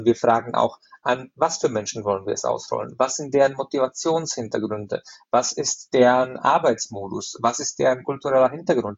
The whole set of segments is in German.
Wir fragen auch an, was für Menschen wollen wir es ausrollen? Was sind deren Motivationshintergründe? Was ist deren Arbeitsmodus? Was ist deren kultureller Hintergrund?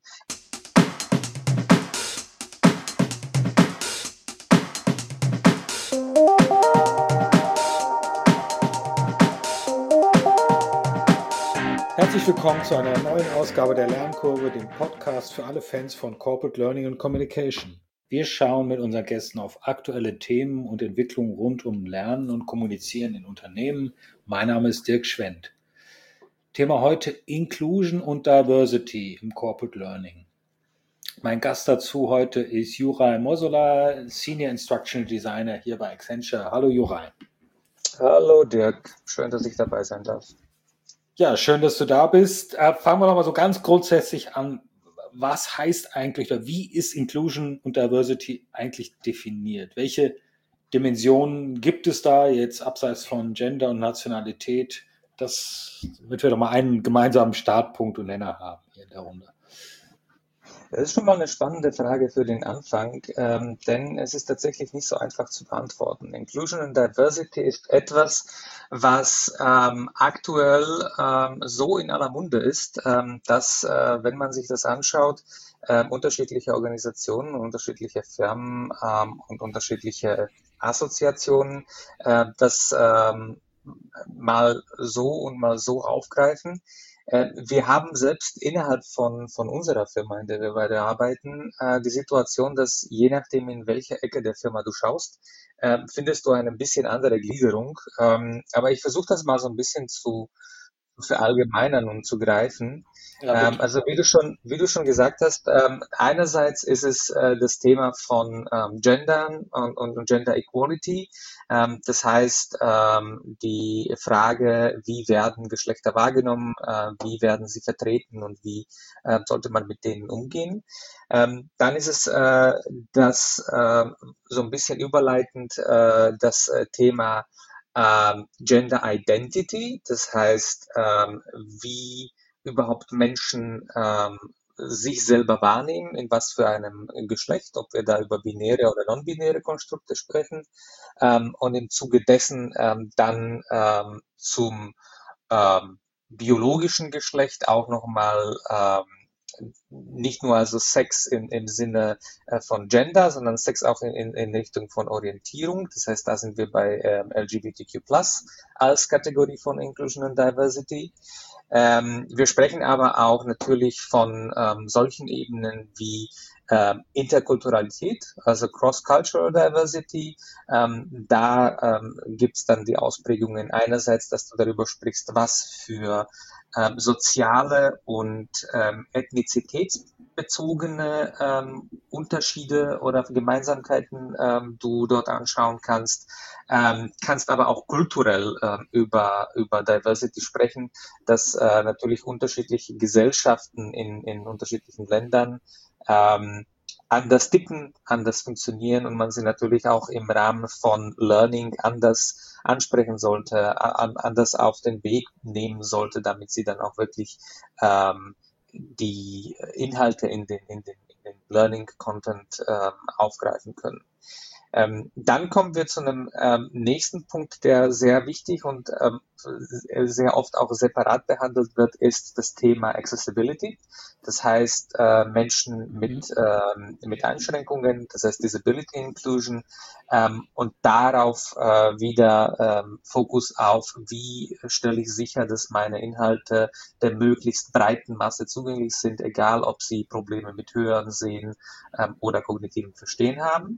Herzlich willkommen zu einer neuen Ausgabe der Lernkurve, dem Podcast für alle Fans von Corporate Learning und Communication. Wir schauen mit unseren Gästen auf aktuelle Themen und Entwicklungen rund um Lernen und Kommunizieren in Unternehmen. Mein Name ist Dirk Schwendt. Thema heute Inclusion und Diversity im Corporate Learning. Mein Gast dazu heute ist Juraj Mozola, Senior Instructional Designer hier bei Accenture. Hallo Juraj. Hallo Dirk, schön, dass ich dabei sein darf. Ja, schön, dass du da bist. Fangen wir doch mal so ganz grundsätzlich an. Was heißt eigentlich oder wie ist Inclusion und Diversity eigentlich definiert? Welche Dimensionen gibt es da jetzt abseits von Gender und Nationalität? Damit wir doch mal einen gemeinsamen Startpunkt und Nenner haben hier in der Runde. Das ist schon mal eine spannende Frage für den Anfang, denn es ist tatsächlich nicht so einfach zu beantworten. Inclusion and Diversity ist etwas, was aktuell so in aller Munde ist, dass, wenn man sich das anschaut, unterschiedliche Organisationen, unterschiedliche Firmen und unterschiedliche Assoziationen das mal so und mal so aufgreifen. Wir haben selbst innerhalb von unserer Firma, in der wir beide arbeiten, die Situation, dass je nachdem, in welche Ecke der Firma du schaust, findest du eine bisschen andere Gliederung. Aber ich versuche das mal so ein bisschen zu verallgemeinern und zu greifen. Ja, Also wie du schon gesagt hast, einerseits ist es das Thema von Gendern und Gender Equality. Das heißt, die Frage, wie werden Geschlechter wahrgenommen, wie werden sie vertreten und wie sollte man mit denen umgehen. Dann ist es so ein bisschen überleitend das Thema Gender Identity, das heißt, wie überhaupt Menschen sich selber wahrnehmen, in was für einem Geschlecht, ob wir da über binäre oder non-binäre Konstrukte sprechen, und im Zuge dessen dann zum biologischen Geschlecht auch nochmal nicht nur also Sex im Sinne von Gender, sondern Sex auch in Richtung von Orientierung. Das heißt, da sind wir bei LGBTQ+ als Kategorie von Inclusion and Diversity. Wir sprechen aber auch natürlich von solchen Ebenen wie Interkulturalität, also Cross-Cultural Diversity. Da gibt's dann die Ausprägungen einerseits, dass du darüber sprichst, was für soziale und ethnizitätsbezogene Unterschiede oder Gemeinsamkeiten du dort anschauen kannst. Kannst aber auch kulturell über Diversity sprechen, dass natürlich unterschiedliche Gesellschaften in unterschiedlichen Ländern anders ticken, anders funktionieren und man sie natürlich auch im Rahmen von Learning anders ansprechen sollte, anders auf den Weg nehmen sollte, damit sie dann auch wirklich die Inhalte in den Learning-Content aufgreifen können. Dann kommen wir zu einem nächsten Punkt, der sehr wichtig und sehr oft auch separat behandelt wird, ist das Thema Accessibility. Das heißt, Menschen mit Einschränkungen, das heißt Disability Inclusion, und darauf wieder Fokus auf, wie stelle ich sicher, dass meine Inhalte der möglichst breiten Masse zugänglich sind, egal ob sie Probleme mit Hören, Sehen oder kognitiven Verstehen haben.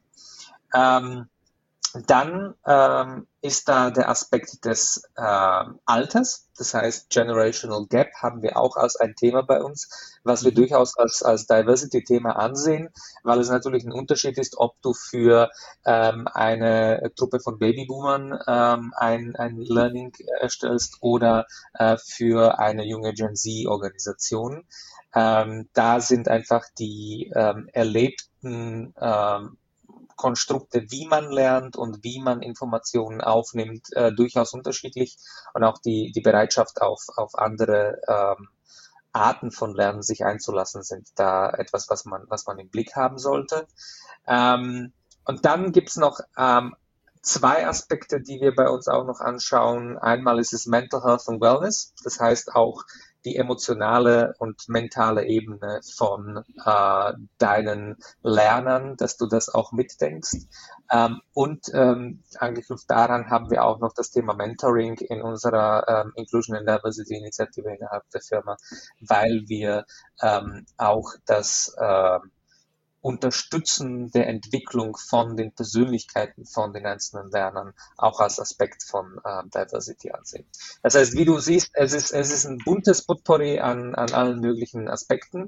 Dann ist da der Aspekt des Alters, das heißt Generational Gap haben wir auch als ein Thema bei uns, was wir durchaus als Diversity-Thema ansehen, weil es natürlich ein Unterschied ist, ob du für eine Truppe von Babyboomern ein Learning erstellst oder für eine junge Gen Z-Organisation. Da sind einfach die erlebten Konstrukte, wie man lernt und wie man Informationen aufnimmt, durchaus unterschiedlich und auch die Bereitschaft auf andere Arten von Lernen sich einzulassen sind da etwas, was man im Blick haben sollte. Und dann gibt's noch zwei Aspekte, die wir bei uns auch noch anschauen. Einmal ist es Mental Health und Wellness, das heißt auch die emotionale und mentale Ebene von deinen Lernern, dass du das auch mitdenkst. Angeknüpft daran haben wir auch noch das Thema Mentoring in unserer Inclusion and Diversity Initiative innerhalb der Firma, weil wir auch das Unterstützen der Entwicklung von den Persönlichkeiten von den einzelnen Lernern auch als Aspekt von Diversity ansehen. Das heißt, wie du siehst, es ist ein buntes Potpourri an allen möglichen Aspekten.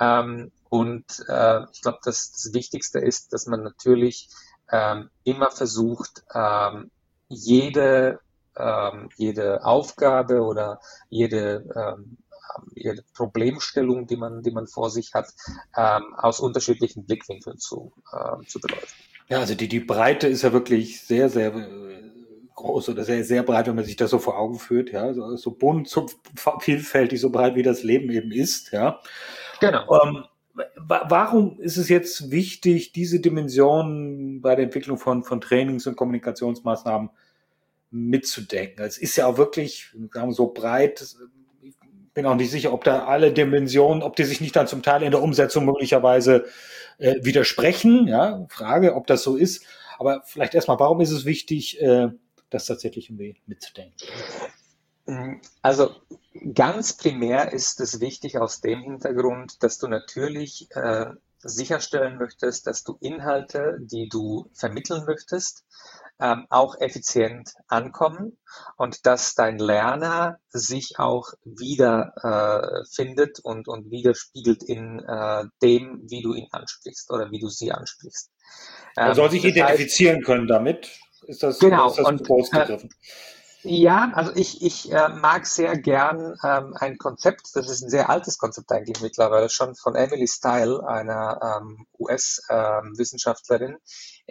Ich glaube, das Wichtigste ist, dass man natürlich immer versucht, jede Aufgabe oder jede Problemstellung, die man vor sich hat, aus unterschiedlichen Blickwinkeln zu beleuchten. Ja, also die Breite ist ja wirklich sehr, sehr groß oder sehr, sehr breit, wenn man sich das so vor Augen führt, ja, so bunt, so vielfältig, so breit wie das Leben eben ist, ja. Genau. Warum ist es jetzt wichtig, diese Dimension bei der Entwicklung von Trainings- und Kommunikationsmaßnahmen mitzudenken? Es ist ja auch wirklich, sagen wir, so breit. Ich bin auch nicht sicher, ob da alle Dimensionen, ob die sich nicht dann zum Teil in der Umsetzung möglicherweise widersprechen. Ja, Frage, ob das so ist. Aber vielleicht erstmal, warum ist es wichtig, das tatsächlich irgendwie mitzudenken? Also ganz primär ist es wichtig aus dem Hintergrund, dass du natürlich sicherstellen möchtest, dass du Inhalte, die du vermitteln möchtest, auch effizient ankommen und dass dein Lerner sich auch wieder findet und widerspiegelt in dem, wie du ihn ansprichst oder wie du sie ansprichst. Er soll sich identifizieren können damit. Ist das genau, zu groß gegriffen? Ja, also ich mag sehr gern ein Konzept, das ist ein sehr altes Konzept eigentlich mittlerweile schon von Emily Style, einer US-Wissenschaftlerin,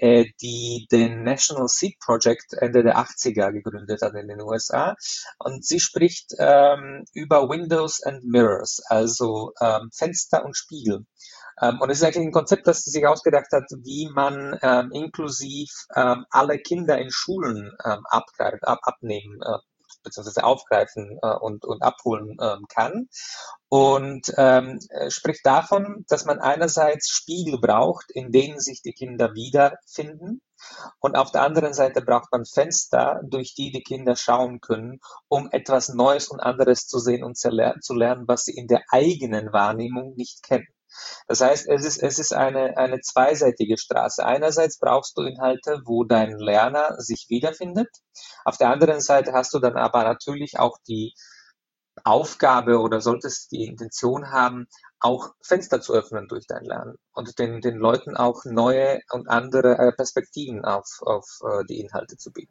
die den National Seed Project Ende der 80er gegründet hat in den USA. Und sie spricht über Windows and Mirrors, also Fenster und Spiegel. Und es ist eigentlich ein Konzept, das sie sich ausgedacht hat, wie man inklusiv alle Kinder in Schulen abnehmen beziehungsweise aufgreifen und abholen kann. Und spricht davon, dass man einerseits Spiegel braucht, in denen sich die Kinder wiederfinden. Und auf der anderen Seite braucht man Fenster, durch die die Kinder schauen können, um etwas Neues und anderes zu sehen und zu lernen, was sie in der eigenen Wahrnehmung nicht kennen. Das heißt, es ist eine zweiseitige Straße. Einerseits brauchst du Inhalte, wo dein Lerner sich wiederfindet. Auf der anderen Seite hast du dann aber natürlich auch die Aufgabe oder solltest die Intention haben, auch Fenster zu öffnen durch dein Lernen und den Leuten auch neue und andere Perspektiven auf die Inhalte zu bieten.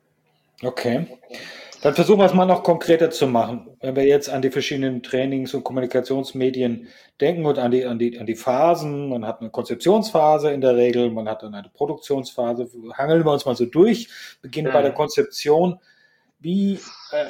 Okay. Dann versuchen wir es mal noch konkreter zu machen. Wenn wir jetzt an die verschiedenen Trainings- und Kommunikationsmedien denken und an die Phasen, man hat eine Konzeptionsphase in der Regel, man hat dann eine Produktionsphase, hangeln wir uns mal so durch, beginnen bei der Konzeption. Ich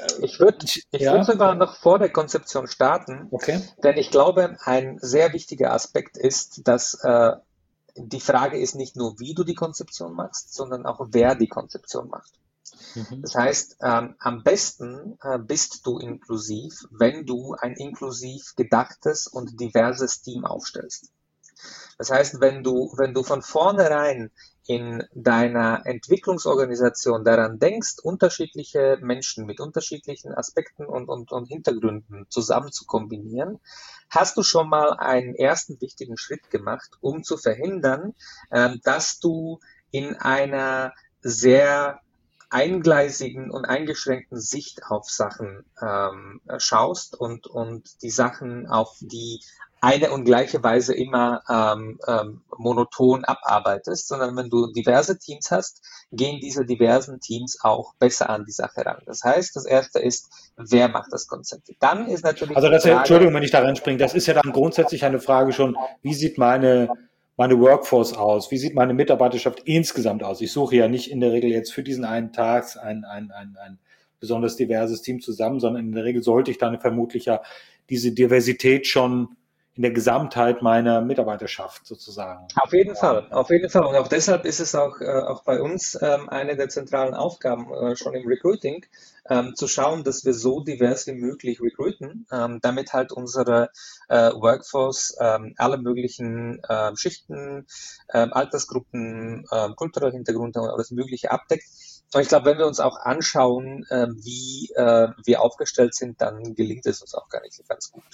würde sogar noch vor der Konzeption starten, okay. Denn ich glaube, ein sehr wichtiger Aspekt ist, dass die Frage ist nicht nur, wie du die Konzeption machst, sondern auch, wer die Konzeption macht. Das heißt, am besten bist du inklusiv, wenn du ein inklusiv gedachtes und diverses Team aufstellst. Das heißt, wenn du von vornherein in deiner Entwicklungsorganisation daran denkst, unterschiedliche Menschen mit unterschiedlichen Aspekten und Hintergründen zusammen zu kombinieren, hast du schon mal einen ersten wichtigen Schritt gemacht, um zu verhindern, dass du in einer sehr eingleisigen und eingeschränkten Sicht auf Sachen schaust und die Sachen auf die eine und gleiche Weise immer monoton abarbeitest, sondern wenn du diverse Teams hast, gehen diese diversen Teams auch besser an die Sache ran. Das heißt, das erste ist, wer macht das Konzept? Dann ist natürlich also das, Entschuldigung, wenn ich da reinspringe, das ist ja dann grundsätzlich eine Frage schon, wie sieht meine Workforce aus? Wie sieht meine Mitarbeiterschaft insgesamt aus? Ich suche ja nicht in der Regel jetzt für diesen einen Tag ein besonders diverses Team zusammen, sondern in der Regel sollte ich dann vermutlich ja diese Diversität schon in der Gesamtheit meiner Mitarbeiterschaft sozusagen. Auf jeden Fall, auf jeden Fall. Und auch deshalb ist es auch bei uns eine der zentralen Aufgaben schon im Recruiting, zu schauen, dass wir so divers wie möglich recruiten, damit halt unsere Workforce alle möglichen Schichten, Altersgruppen, kulturelle Hintergründe und alles Mögliche abdeckt. Und ich glaube, wenn wir uns auch anschauen, wie wir aufgestellt sind, dann gelingt es uns auch gar nicht ganz gut.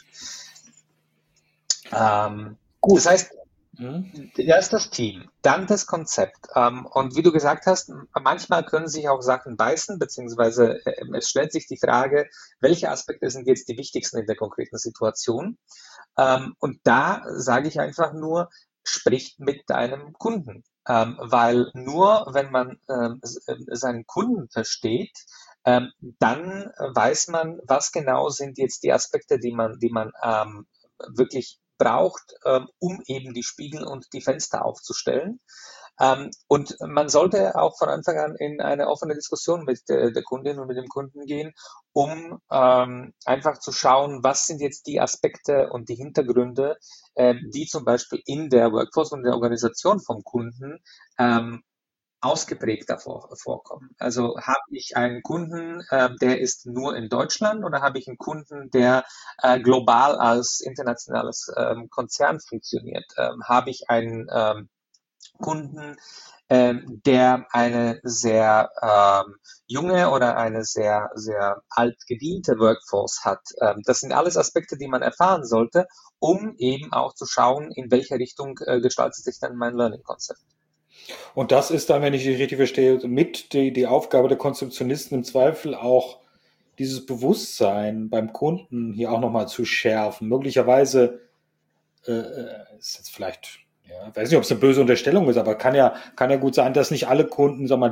Gut. Das heißt, erst das Team, dann das Konzept. Und wie du gesagt hast, manchmal können sich auch Sachen beißen, beziehungsweise es stellt sich die Frage, welche Aspekte sind jetzt die wichtigsten in der konkreten Situation? Und da sage ich einfach nur, sprich mit deinem Kunden. Weil nur wenn man seinen Kunden versteht, dann weiß man, was genau sind jetzt die Aspekte, die man wirklich braucht, um eben die Spiegel und die Fenster aufzustellen. Und man sollte auch von Anfang an in eine offene Diskussion mit der Kundin und mit dem Kunden gehen, um einfach zu schauen, was sind jetzt die Aspekte und die Hintergründe, die zum Beispiel in der Workforce und der Organisation vom Kunden ausgeprägter vorkommen. Also habe ich einen Kunden, der ist nur in Deutschland, oder habe ich einen Kunden, der global als internationales Konzern funktioniert? Habe ich einen Kunden, der eine sehr junge oder eine sehr, sehr alt gediente Workforce hat? Das sind alles Aspekte, die man erfahren sollte, um eben auch zu schauen, in welche Richtung gestaltet sich dann mein Learning-Konzept. Und das ist dann, wenn ich dich richtig verstehe, mit die Aufgabe der Konzeptionisten im Zweifel auch dieses Bewusstsein beim Kunden hier auch nochmal zu schärfen. Möglicherweise ist jetzt vielleicht, ja, weiß nicht, ob es eine böse Unterstellung ist, aber kann ja gut sein, dass nicht alle Kunden, sag mal,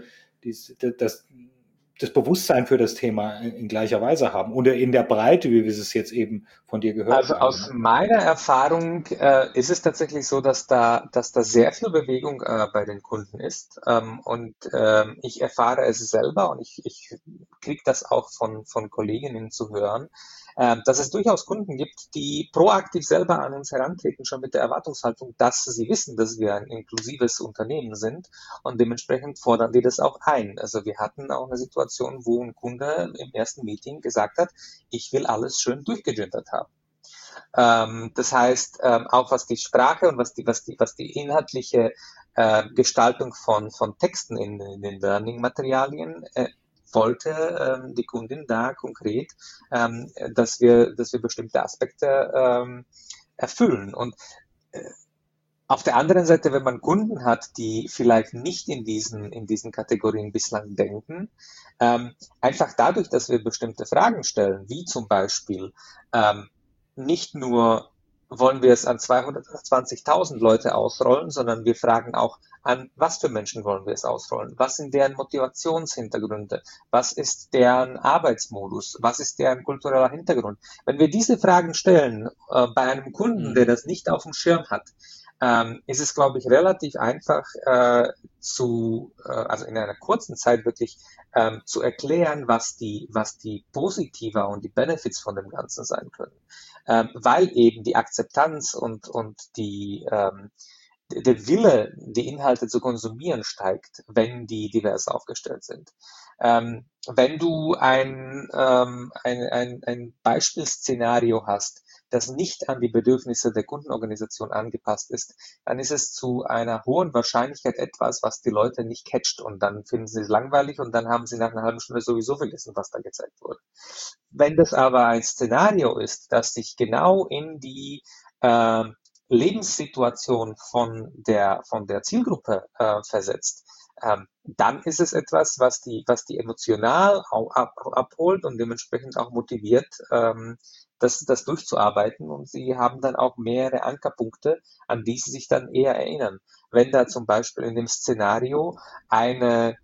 das Bewusstsein für das Thema in gleicher Weise haben oder in der Breite, wie wir es jetzt eben von dir gehört Also haben. aus meiner Erfahrung ist es tatsächlich so, dass da sehr viel Bewegung bei den Kunden ist. Und ich erfahre es selber, und ich kriege das auch von Kolleginnen zu hören, dass es durchaus Kunden gibt, die proaktiv selber an uns herantreten, schon mit der Erwartungshaltung, dass sie wissen, dass wir ein inklusives Unternehmen sind, und dementsprechend fordern die das auch ein. Also wir hatten auch eine Situation, wo ein Kunde im ersten Meeting gesagt hat, ich will alles schön durchgegendert haben. Das heißt, auch was die Sprache und was die inhaltliche Gestaltung von Texten in den Learning-Materialien wollte die Kundin da konkret, dass wir bestimmte Aspekte erfüllen. Und auf der anderen Seite, wenn man Kunden hat, die vielleicht nicht in diesen Kategorien bislang denken, einfach dadurch, dass wir bestimmte Fragen stellen, wie zum Beispiel, nicht nur wollen wir es an 220.000 Leute ausrollen, sondern wir fragen auch, an was für Menschen wollen wir es ausrollen? Was sind deren Motivationshintergründe? Was ist deren Arbeitsmodus? Was ist deren kultureller Hintergrund? Wenn wir diese Fragen stellen bei einem Kunden, der das nicht auf dem Schirm hat, ist es, glaube ich, relativ einfach also in einer kurzen Zeit wirklich zu erklären, was die Positiva und die Benefits von dem Ganzen sein können. Weil eben die Akzeptanz und der Wille, die Inhalte zu konsumieren, steigt, wenn die divers aufgestellt sind. Wenn du ein Beispielszenario hast, das nicht an die Bedürfnisse der Kundenorganisation angepasst ist, dann ist es zu einer hohen Wahrscheinlichkeit etwas, was die Leute nicht catcht, und dann finden sie es langweilig und dann haben sie nach einer halben Stunde sowieso vergessen, was da gezeigt wurde. Wenn das aber ein Szenario ist, das sich genau in die Lebenssituation von der Zielgruppe versetzt, dann ist es etwas, was die emotional abholt und dementsprechend auch motiviert, das durchzuarbeiten, und sie haben dann auch mehrere Ankerpunkte, an die sie sich dann eher erinnern. Wenn da zum Beispiel in dem Szenario eine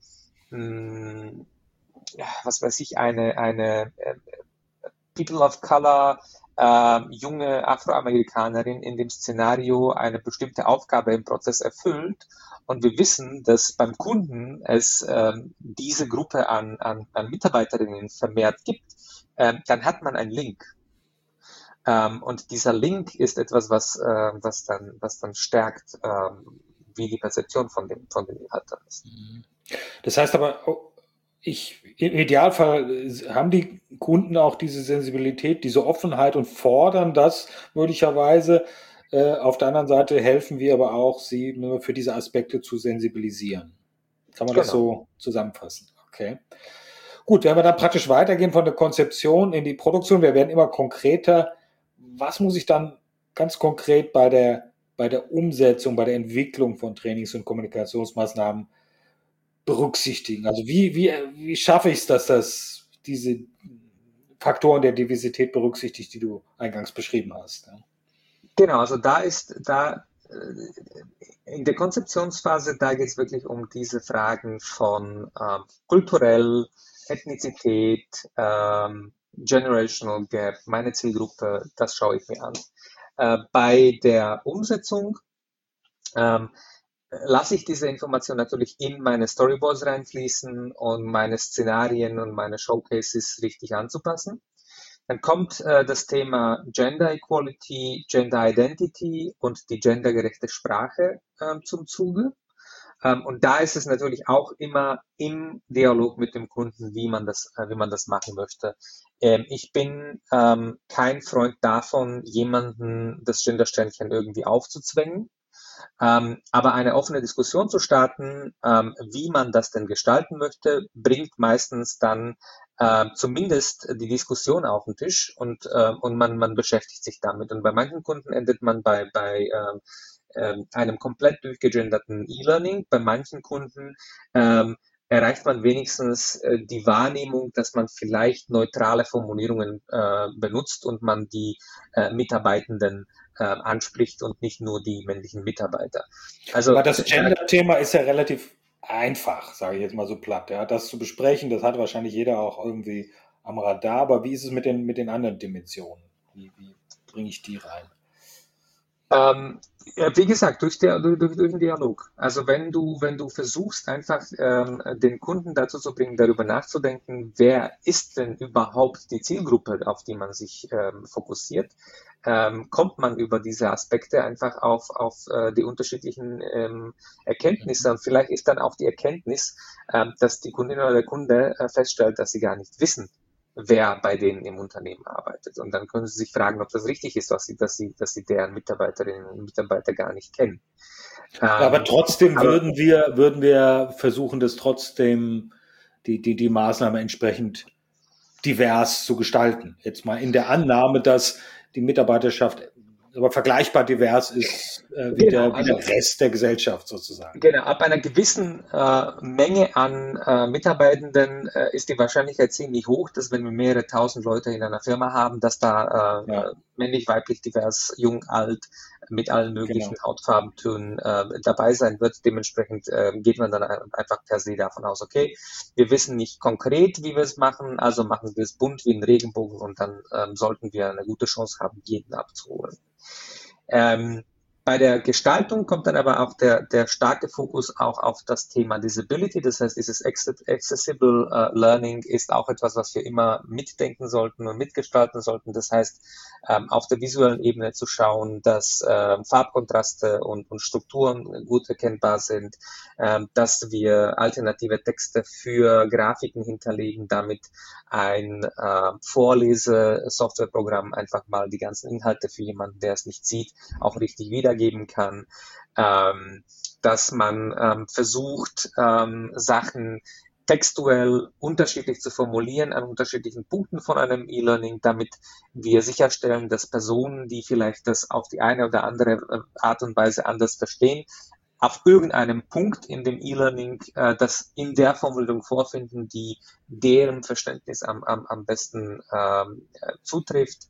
People of Color, junge Afroamerikanerin in dem Szenario eine bestimmte Aufgabe im Prozess erfüllt, und wir wissen, dass beim Kunden es diese Gruppe an Mitarbeiterinnen vermehrt gibt, dann hat man einen Link. Und dieser Link ist etwas, was dann stärkt, wie die Perzeption von dem Inhalt dann ist. Das heißt aber, im Idealfall haben die Kunden auch diese Sensibilität, diese Offenheit und fordern das möglicherweise. Auf der anderen Seite helfen wir aber auch, sie für diese Aspekte zu sensibilisieren. Kann man das so zusammenfassen? Okay. Gut, wenn wir dann praktisch weitergehen von der Konzeption in die Produktion, wir werden immer konkreter. Was muss ich dann ganz konkret bei der Umsetzung, bei der Entwicklung von Trainings- und Kommunikationsmaßnahmen berücksichtigen? Also wie schaffe ich es, dass das diese Faktoren der Diversität berücksichtigt, die du eingangs beschrieben hast? Ja? Genau, also in der Konzeptionsphase, da geht es wirklich um diese Fragen von kulturell, Ethnizität, Generational Gap, meine Zielgruppe, das schaue ich mir an. Bei der Umsetzung lasse ich diese Information natürlich in meine Storyboards reinfließen und meine Szenarien und meine Showcases richtig anzupassen. Dann kommt das Thema Gender Equality, Gender Identity und die gendergerechte Sprache zum Zuge. Und da ist es natürlich auch immer im Dialog mit dem Kunden, wie man das machen möchte. Ich bin kein Freund davon, jemanden das Gendersternchen irgendwie aufzuzwängen. Aber eine offene Diskussion zu starten, wie man das denn gestalten möchte, bringt meistens dann zumindest die Diskussion auf den Tisch und man beschäftigt sich damit. Und bei manchen Kunden endet man bei einem komplett durchgegenderten E-Learning. Bei manchen Kunden erreicht man wenigstens die Wahrnehmung, dass man vielleicht neutrale Formulierungen benutzt und man die Mitarbeitenden anspricht und nicht nur die männlichen Mitarbeiter. Also, aber das Gender-Thema ist ja relativ einfach, sage ich jetzt mal so platt. Ja, das zu besprechen, das hat wahrscheinlich jeder auch irgendwie am Radar. Aber wie ist es mit den anderen Dimensionen? Wie bringe ich die rein? Wie gesagt, durch den Dialog. Also wenn du versuchst, einfach den Kunden dazu zu bringen, darüber nachzudenken, wer ist denn überhaupt die Zielgruppe, auf die man sich fokussiert, kommt man über diese Aspekte einfach auf die unterschiedlichen Erkenntnisse. Und vielleicht ist dann auch die Erkenntnis, dass die Kundin oder der Kunde feststellt, dass sie gar nicht wissen, wer bei denen im Unternehmen arbeitet. Und dann können Sie sich fragen, ob das richtig ist, dass Sie deren Mitarbeiterinnen und Mitarbeiter gar nicht kennen. Aber trotzdem würden wir versuchen, das trotzdem die Maßnahme entsprechend divers zu gestalten. Jetzt mal in der Annahme, dass die Mitarbeiterschaft aber vergleichbar divers ist wie der Rest der Gesellschaft sozusagen. Genau, ab einer gewissen Menge an Mitarbeitenden ist die Wahrscheinlichkeit ziemlich hoch, dass wenn wir mehrere tausend Leute in einer Firma haben, dass da männlich, weiblich, divers, jung, alt, mit allen möglichen Hautfarben, Tönen dabei sein wird. Dementsprechend geht man dann einfach per se davon aus, okay, wir wissen nicht konkret, wie wir es machen, also machen wir es bunt wie ein Regenbogen und dann sollten wir eine gute Chance haben, jeden abzuholen. Bei der Gestaltung kommt dann aber auch der starke Fokus auch auf das Thema Disability. Das heißt, dieses Accessible Learning ist auch etwas, was wir immer mitdenken sollten und mitgestalten sollten. Das heißt, auf der visuellen Ebene zu schauen, dass Farbkontraste und Strukturen gut erkennbar sind, dass wir alternative Texte für Grafiken hinterlegen, damit ein Vorlese-Softwareprogramm einfach mal die ganzen Inhalte für jemanden, der es nicht sieht, auch richtig wiedergeben kann, dass man versucht, Sachen textuell unterschiedlich zu formulieren an unterschiedlichen Punkten von einem E-Learning, damit wir sicherstellen, dass Personen, die vielleicht das auf die eine oder andere Art und Weise anders verstehen, auf irgendeinem Punkt in dem E-Learning das in der Formulierung vorfinden, die deren Verständnis am besten zutrifft.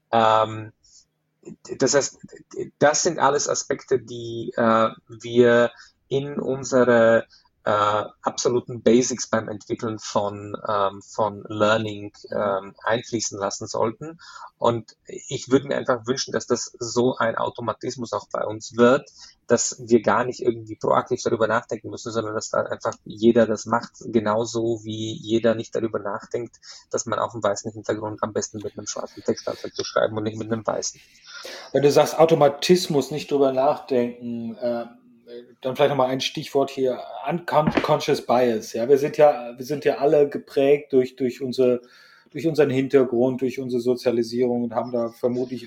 Das heißt, das sind alles Aspekte, die wir in unsere absoluten Basics beim Entwickeln von Learning einfließen lassen sollten. Und ich würde mir einfach wünschen, dass das so ein Automatismus auch bei uns wird, dass wir gar nicht irgendwie proaktiv darüber nachdenken müssen, sondern dass da einfach jeder das macht, genauso wie jeder nicht darüber nachdenkt, dass man auf dem weißen Hintergrund am besten mit einem schwarzen Text anfängt zu schreiben und nicht mit einem weißen. Wenn du sagst Automatismus, nicht drüber nachdenken, dann vielleicht nochmal ein Stichwort hier, Unconscious Bias. Ja, wir sind ja alle geprägt durch unseren Hintergrund, durch unsere Sozialisierung und haben da vermutlich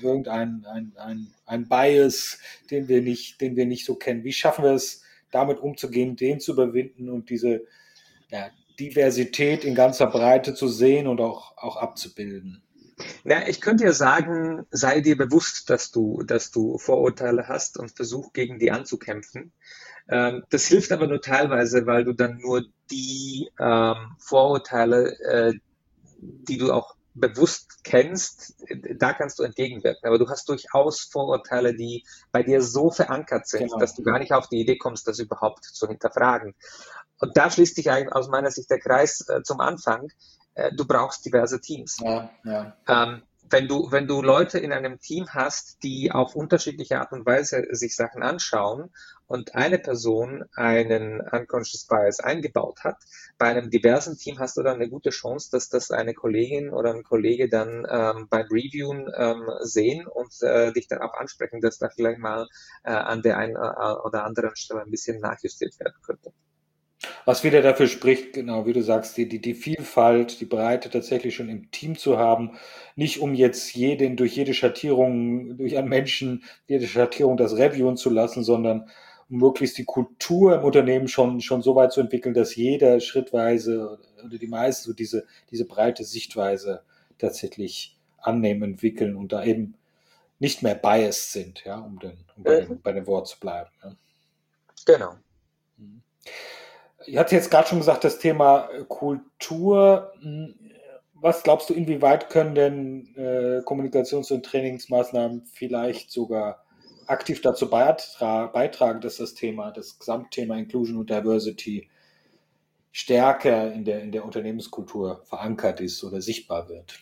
ein Bias, den wir nicht so kennen. Wie schaffen wir es, damit umzugehen, den zu überwinden und diese Diversität in ganzer Breite zu sehen und auch abzubilden? Na, ich könnte ja sagen, sei dir bewusst, dass du Vorurteile hast und versuch gegen die anzukämpfen. Das hilft aber nur teilweise, weil du dann nur die Vorurteile, die du auch bewusst kennst, da kannst du entgegenwirken. Aber du hast durchaus Vorurteile, die bei dir so verankert sind, Genau. dass du gar nicht auf die Idee kommst, das überhaupt zu hinterfragen. Und da schließt sich eigentlich aus meiner Sicht der Kreis zum Anfang. Du brauchst diverse Teams. Ja. Wenn du Leute in einem Team hast, die auf unterschiedliche Art und Weise sich Sachen anschauen und eine Person einen Unconscious Bias eingebaut hat, bei einem diversen Team hast du dann eine gute Chance, dass das eine Kollegin oder ein Kollege dann beim Reviewen sehen und dich dann auch ansprechen, dass da vielleicht mal an der einen oder anderen Stelle ein bisschen nachjustiert werden könnte. Was wieder dafür spricht, genau wie du sagst, die Vielfalt, die Breite tatsächlich schon im Team zu haben, nicht um jetzt durch jede Schattierung, durch einen Menschen, jede Schattierung das reviewen zu lassen, sondern um möglichst die Kultur im Unternehmen schon so weit zu entwickeln, dass jeder schrittweise oder die meisten so diese breite Sichtweise tatsächlich annehmen, entwickeln und da eben nicht mehr biased sind, ja, um bei dem Wort zu bleiben. Ja. Genau. Ich hatte jetzt gerade schon gesagt, das Thema Kultur. Was glaubst du, inwieweit können denn Kommunikations- und Trainingsmaßnahmen vielleicht sogar aktiv dazu beitragen, dass das Gesamtthema Inclusion und Diversity stärker in der Unternehmenskultur verankert ist oder sichtbar wird?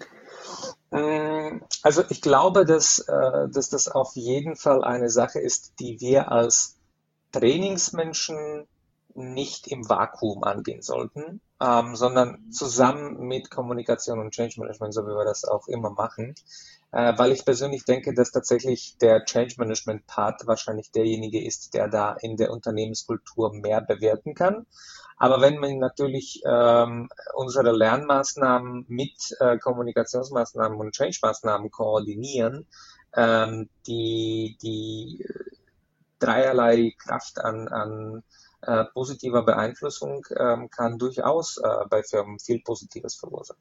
Also ich glaube, dass das auf jeden Fall eine Sache ist, die wir als Trainingsmenschen nicht im Vakuum angehen sollten, sondern zusammen mit Kommunikation und Change Management, so wie wir das auch immer machen, weil ich persönlich denke, dass tatsächlich der Change Management Part wahrscheinlich derjenige ist, der da in der Unternehmenskultur mehr bewirken kann. Aber wenn man natürlich unsere Lernmaßnahmen mit Kommunikationsmaßnahmen und Change-Maßnahmen koordinieren, die dreierlei Kraft an positiver Beeinflussung kann durchaus bei Firmen viel Positives verursachen.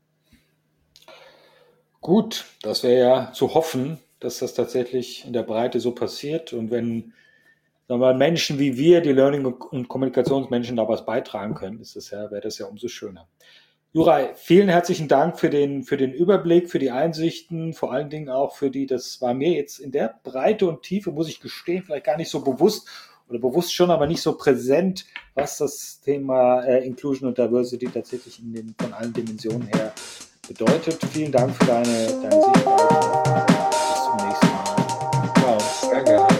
Gut, das wäre ja zu hoffen, dass das tatsächlich in der Breite so passiert. Und wenn Menschen wie wir, die Learning- und Kommunikationsmenschen, da was beitragen können, wäre das ja umso schöner. Juray, vielen herzlichen Dank für den Überblick, für die Einsichten, vor allen Dingen auch das war mir jetzt in der Breite und Tiefe, muss ich gestehen, vielleicht gar nicht so bewusst oder bewusst schon, aber nicht so präsent, was das Thema Inclusion und Diversity tatsächlich von allen Dimensionen her bedeutet. Vielen Dank für deine Sicht. Bis zum nächsten Mal. Ciao. Sehr gerne.